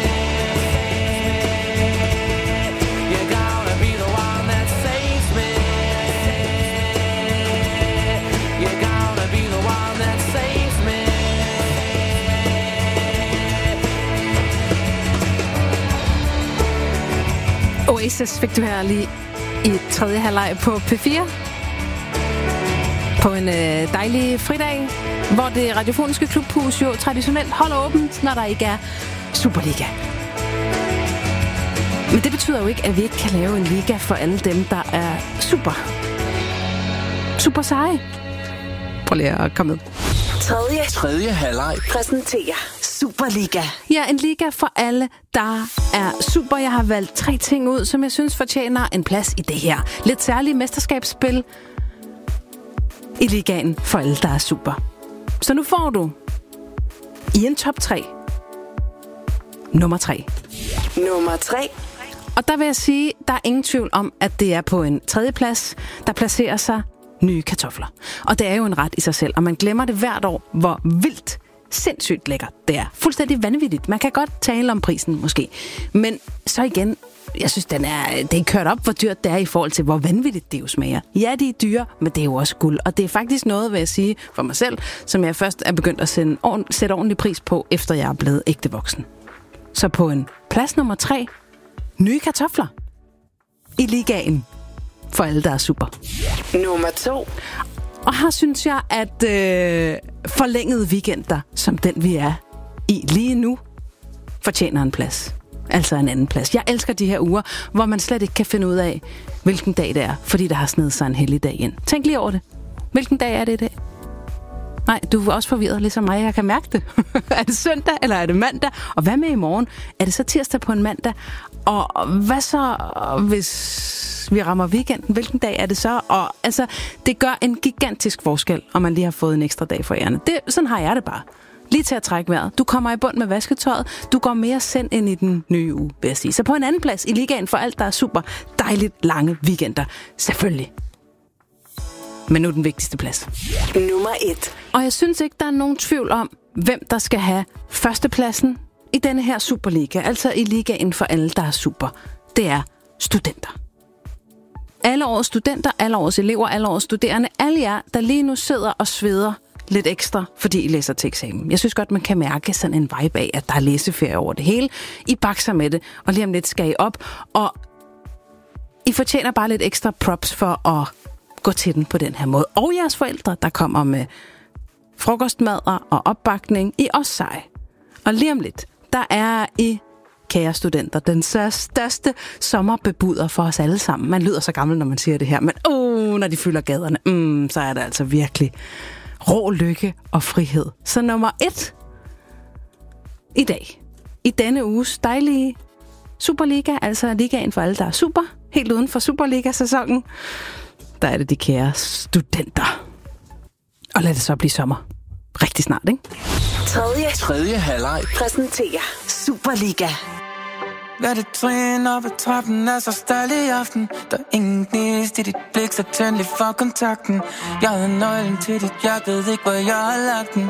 You're gonna be the one that saves me. You're gonna be the one that saves me. Oasis fik du her lige i tredje halvleg på P4. På en dejlig fridag, hvor det radiofoniske klubhus jo traditionelt holder åbent, når der ikke er Superliga. Men det betyder jo ikke, at vi ikke kan lave en liga for alle dem, der er super seje. Prøv lige at komme med. Tredje halvleg Præsenterer Superliga. Ja, en liga for alle, der er super. Jeg har valgt 3 ting ud, som jeg synes fortjener en plads i det her lidt særlige mesterskabsspil i ligaen for alle, der er super. Så nu får du i en top 3 nummer 3. Nummer 3. Og der vil jeg sige, der er ingen tvivl om, at det er på en 3. plads, der placerer sig Nye Kartofler. Og det er jo en ret i sig selv, og man glemmer det hvert år, hvor vildt sindssygt lækkert det er. Fuldstændig vanvittigt. Man kan godt tale om prisen måske. Men så igen, jeg synes, det er kørt op, hvor dyrt det er i forhold til, hvor vanvittigt det jo smager. Ja, de er dyre, men det er jo også guld. Og det er faktisk noget, vil jeg sige, for mig selv, som jeg først er begyndt at sætte ordentlig pris på, efter jeg er blevet ægte voksen. Så på en plads nummer 3, Nye Kartofler i ligaen for alle, der er super. Nummer 2. Og her synes jeg, at forlængede weekender, som den vi er i lige nu, fortjener en plads. Altså en anden plads. Jeg elsker de her uger, hvor man slet ikke kan finde ud af, hvilken dag det er, fordi der har snedet sig en helligdag ind. Tænk lige over det. Hvilken dag er det i dag? Nej, du er også forvirret, ligesom mig. Jeg kan mærke det. Er det søndag, eller er det mandag? Og hvad med i morgen? Er det så tirsdag på en mandag? Og hvad så, hvis vi rammer weekenden? Hvilken dag er det så? Og altså, det gør en gigantisk forskel, om man lige har fået en ekstra dag for ærende. Sådan har jeg det bare. Lige til at trække vejret. Du kommer i bund med vasketøjet. Du går mere send ind i den nye uge, vil jeg sige. Så på en anden plads i ligaen for alt, der er super dejligt lange weekender. Selvfølgelig. Men nu den vigtigste plads. Nummer 1. Og jeg synes ikke, der er nogen tvivl om, hvem der skal have førstepladsen i denne her Superliga. Altså i ligaen for alle, der er super. Det er studenter. Alle årets studenter, alle årets elever, alle årets studerende. Alle jer, der lige nu sidder og sveder lidt ekstra, fordi I læser til eksamen. Jeg synes godt, man kan mærke sådan en vibe af, at der er læseferie over det hele. I bakser med det, og lige om lidt skal I op. Og I fortjener bare lidt ekstra props for at gå til den på den her måde. Og jeres forældre, der kommer med frokostmadder og opbakning, I også seje. Og lige om lidt, der er I, kære studenter, den største sommerbebuder for os alle sammen. Man lyder så gammel, når man siger det her, men når de fylder gaderne, så er det altså virkelig rå lykke og frihed. Så nummer 1 i dag, i denne uges dejlige Superliga, altså ligaen for alle, der er super, helt uden for Superliga-sæsonen, der er det de kære studenter. Og lad det så blive sommer. Rigtig snart, ikke? Tredje halvleg præsenterer Superliga. Hvad det trin op ad trappen er så stærlig i aften. Der er ingen gnist i dit blik, så tændelig for kontakten. Jeg havde nøglen til dit hjerte, ved ikke hvor jeg har lagt den.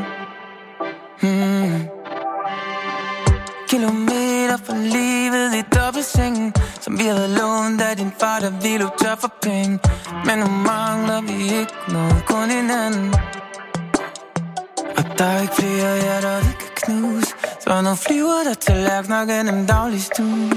Kilometer for livet i dobbeltsengen, som vi havde lånt af din far, da vi løb tør for penge. Men nu mangler vi ikke noget, kun hinanden. Og der er ikke flere hjerter, vi kan knuse. Så nu flyver der tallerkener gennem dagligstuen.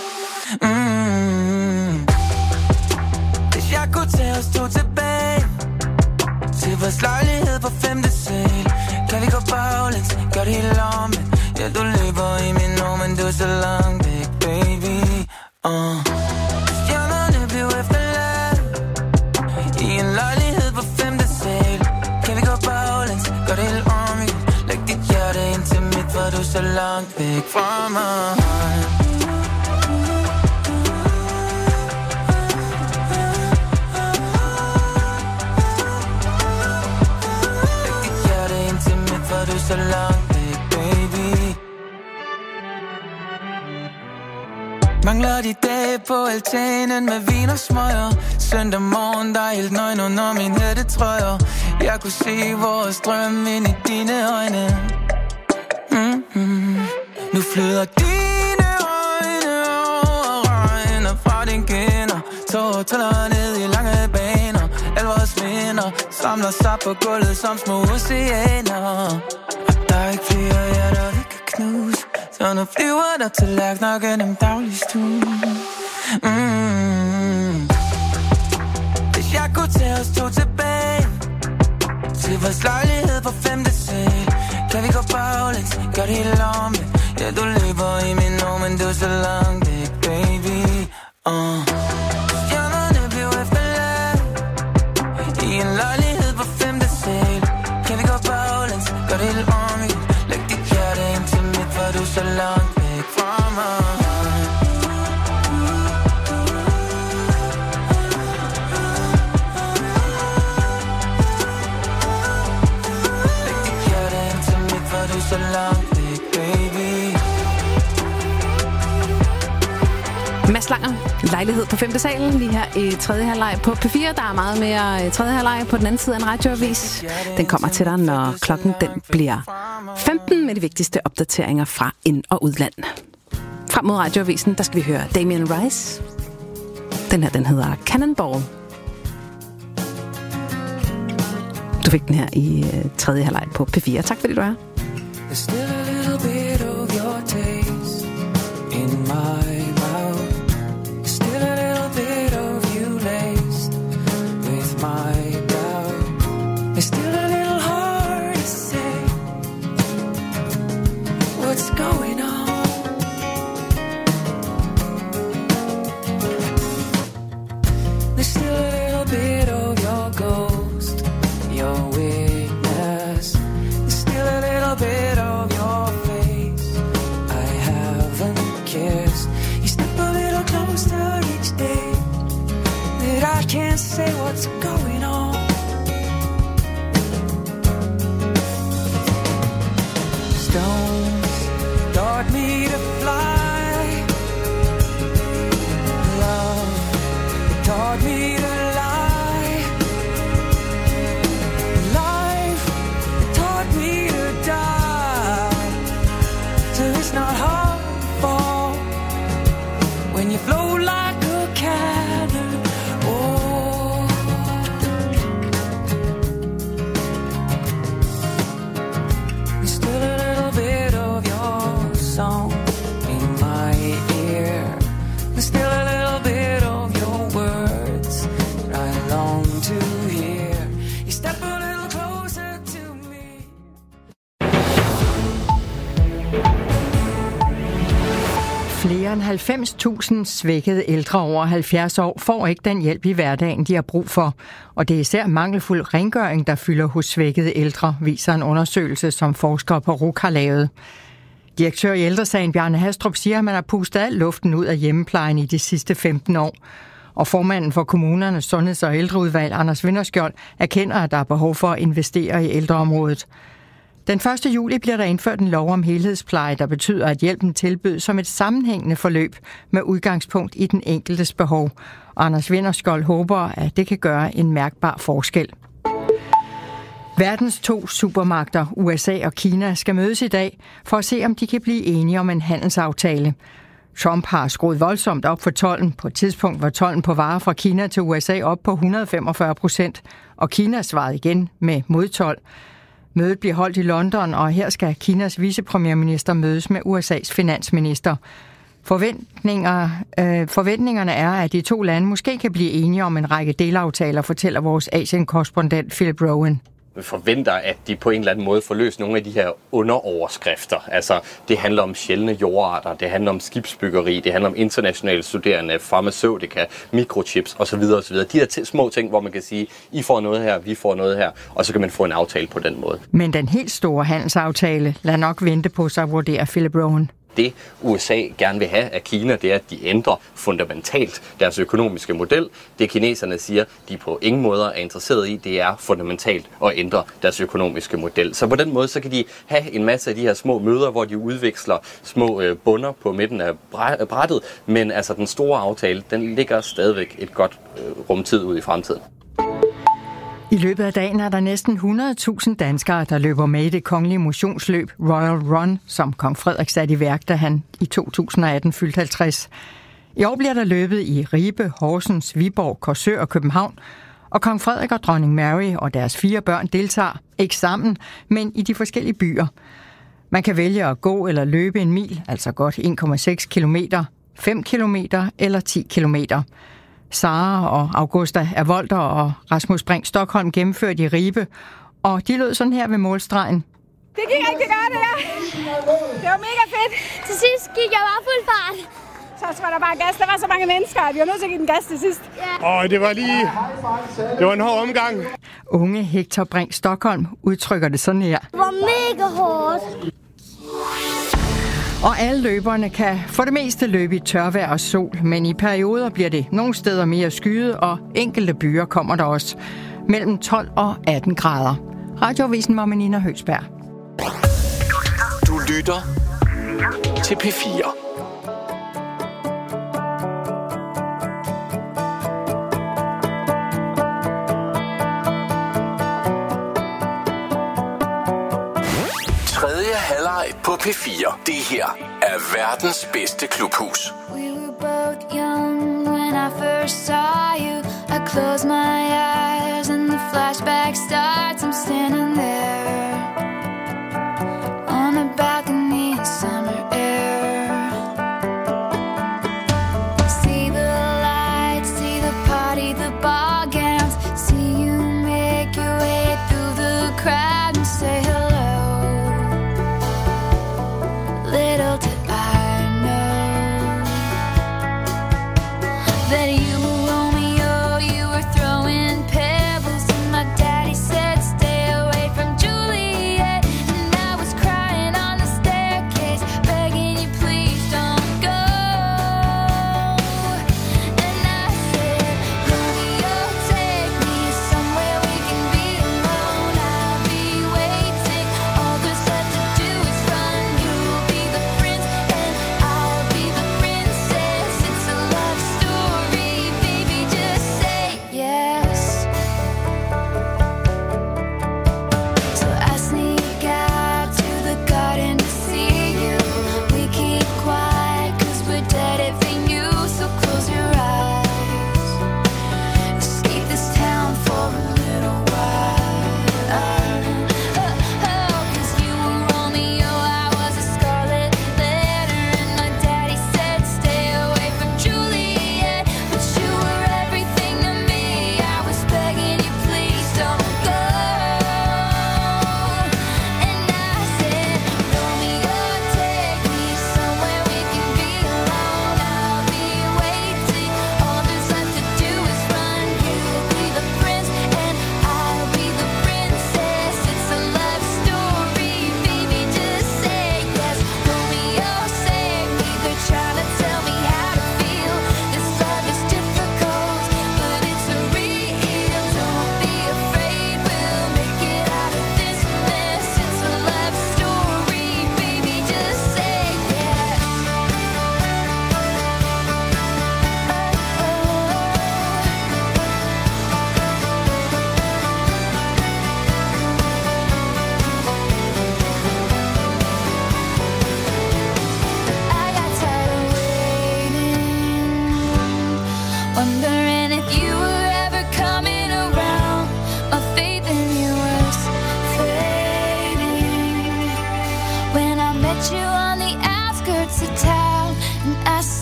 Hvis jeg kunne tage os to tilbage til vores lejlighed på 5. sal, kan vi gå baglæns, gør det helt om. Ja, du løber i min år, men du er så langt væk, baby. Stjernerne blev efterladt i en lejlighed på 5. sal. Kan vi gå baglæns, gør det helt om. Læg dit hjerte ind til mit, for du er så langt væk fra mig. Læg dit hjerte ind til mit, for du er så langt væk, baby. Mangler de dage på altanen med vin og smøger. Søndag morgen, der er helt nøgen under min hættetrøjer. Jeg kunne se vores drøm ind i dine øjne. Nu flyder dine øjne over regner fra din kinder. Tårer tæller ned i lange baner. Al vores minder samler sig på gulvet som små oceaner. Og der er ikke flere hjerter, vi kan knuse. Så nu flyver der tallerkener gennem dagligstuen. Hvis jeg kunne tage os to tilbage til vores lejlighed på 5. sal, kan vi gå baglæns, gør det helt om. Ja, du løber i min år, men du er så langt væk, baby. Stjernerne blev efterladt i en lejlighed på 5. sal. Kan vi gå baglæns, gør det helt om. Læg dit hjerte ind til mit, for du er så langt væk fra mig. Så langt væk, baby. Mads Langer, lejlighed på 5. salen, lige her i tredje halvleg på P4. Der er meget mere tredje halvleg på den anden side af en radioavis. Den kommer til dig, når klokken den bliver 15 med de vigtigste opdateringer fra ind- og udland. Frem mod radioavisen, der skal vi høre Damien Rice. Den her, den hedder Cannonball. Du fik den her i tredje halvleg på P4. Tak fordi du er. There's still a little bit of your taste in my mouth. There's still a little bit of you laced with my doubt. It's still a little hard to say what's going on. There's still a little bit of your ghost, your weakness. close. You step a little closer each day. That I can't say what's going on. Stones taught me to fly. Love taught me to lie. Life taught me to die. So it's not hard to fall when you flow like a cannon. Oh, there's still a little bit of your song in my ear. There's still a little bit of your words that I long to hear. You step a little closer to me. Flere end 90.000 svækkede ældre over 70 år får ikke den hjælp i hverdagen, de har brug for. Og det er især mangelfuld rengøring, der fylder hos svækkede ældre, viser en undersøgelse, som forskere på RUC har lavet. Direktør i Ældresagen Bjarne Hastrup siger, at man har pustet al luften ud af hjemmeplejen i de sidste 15 år. Og formanden for kommunernes sundheds- og ældreudvalg, Anders Vinderskjold, erkender, at der er behov for at investere i ældreområdet. Den 1. juli bliver der indført en lov om helhedspleje, der betyder, at hjælpen tilbydes som et sammenhængende forløb med udgangspunkt i den enkeltes behov. Og Anders Vinderskjold håber, at det kan gøre en mærkbar forskel. Verdens 2 supermagter, USA og Kina, skal mødes i dag for at se, om de kan blive enige om en handelsaftale. Trump har skruet voldsomt op for tolden. På et tidspunkt var tolden på varer fra Kina til USA op på 145%, og Kina svarede igen med modtold. Mødet bliver holdt i London, og her skal Kinas vicepremierminister mødes med USA's finansminister. Forventningerne er, at de 2 lande måske kan blive enige om en række delaftaler, fortæller vores Asien-korrespondent Philip Rowan. Vi forventer, at de på en eller anden måde får løst nogle af de her underoverskrifter. Altså, det handler om sjældne jordarter, det handler om skibsbyggeri, det handler om internationale studerende, farmaceutika, mikrochips osv. osv. De her små ting, hvor man kan sige, I får noget her, vi får noget her, og så kan man få en aftale på den måde. Men den helt store handelsaftale lader nok vente på sig, vurderer Philip Rowan. Det USA gerne vil have af Kina, det er, at de ændrer fundamentalt deres økonomiske model. Det kineserne siger, de på ingen måder er interesseret i, det er fundamentalt at ændre deres økonomiske model. Så på den måde, så kan de have en masse af de her små møder, hvor de udveksler små bunder på midten af brættet. Men altså den store aftale, den ligger stadigvæk et godt rumtid ud i fremtiden. I løbet af dagen er der næsten 100.000 danskere, der løber med i det kongelige motionsløb Royal Run, som kong Frederik satte i værk, da han i 2018 fyldte 50. I år bliver der løbet i Ribe, Horsens, Viborg, Korsør og København, og kong Frederik og dronning Mary og deres 4 børn deltager, ikke sammen, men i de forskellige byer. Man kan vælge at gå eller løbe en mil, altså godt 1,6 kilometer, 5 kilometer eller 10 kilometer. Sara og Augusta Avolter og Rasmus Brink Stockholm gennemførte i Ribe, og de lød sådan her ved målstregen. Det gik rigtig godt, det der. Det var mega fedt. Til sidst gik jeg bare fuld fart. Så var der bare gas. Der var så mange mennesker, at vi var nødt til at give den gas til sidst. Ja. Det var en hård omgang. Unge Hector Brink Stockholm udtrykker det sådan her. Det var mega hårdt. Og alle løberne kan for det meste løbe i tørvejr og sol, men i perioder bliver det nogle steder mere skyet, og enkelte byer kommer der også mellem 12 og 18 grader. Radioavisen var med Nina Høgsberg. Du lytter til P4. Tredje halvleg på P4. Det her er verdens bedste klubhus. We were both young when I first saw you. I close my eyes and the flashback starts. I'm standing there on a balcony in summer air. See the lights, see the party, the ball gowns. See you make your way through the crowd and say hello. Little did I know that you were Romeo, you were throwing pebbles, and my daddy said stay away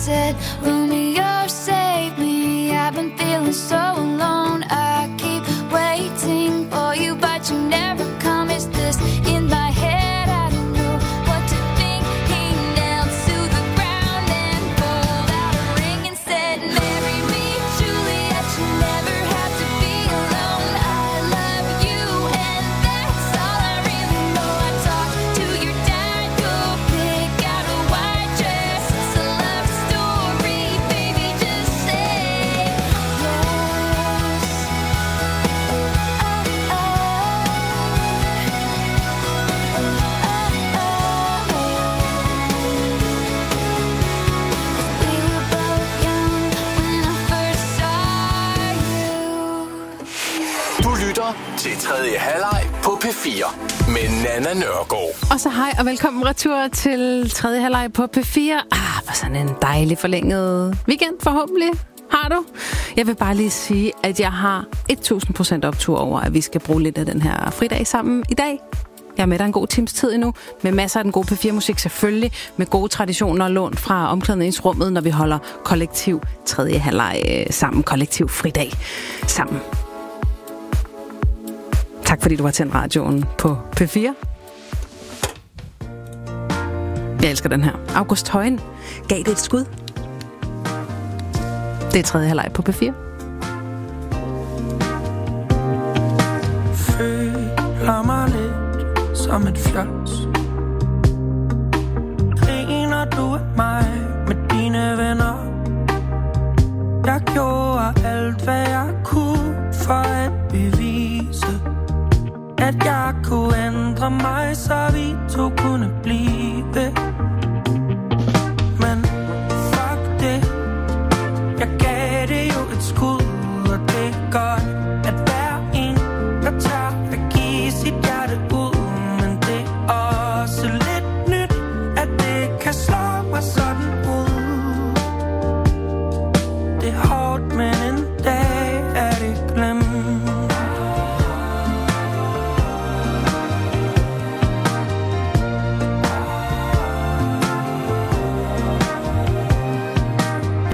said, Romeo, save me. I've been feeling so alone. I keep waiting for you, but you never come. Is this in my head? I don't know what to think. He knelt to the ground and pulled out a ring and said, marry me, Juliet. You never have to be alone. I love you, and that's all I really know. I talked to your dad. Go pick out a white dress. It's a love story, baby. Just say yes. We were both young when I first saw you. Du lytter til tredje halvleg på P4 med Nanna Nørgaard. Og så hej og velkommen retur til tredje halvleg på P4. For sådan en dejlig forlænget weekend forhåbentlig. Har du? Jeg vil bare lige sige, at jeg har 1000% optur over, at vi skal bruge lidt af den her fridag sammen i dag. Jeg er med dig en god times tid endnu, med masser af den gode P4-musik selvfølgelig, med gode traditioner og lån fra omklædningsrummet, når vi holder kollektiv tredje halvleg sammen, kollektiv fridag sammen. Tak fordi du har tændt radioen på P4. Jeg elsker den her. August Højen gav det et skud. Det er tredje halvleg på P4. Føler mig lidt som et fjols.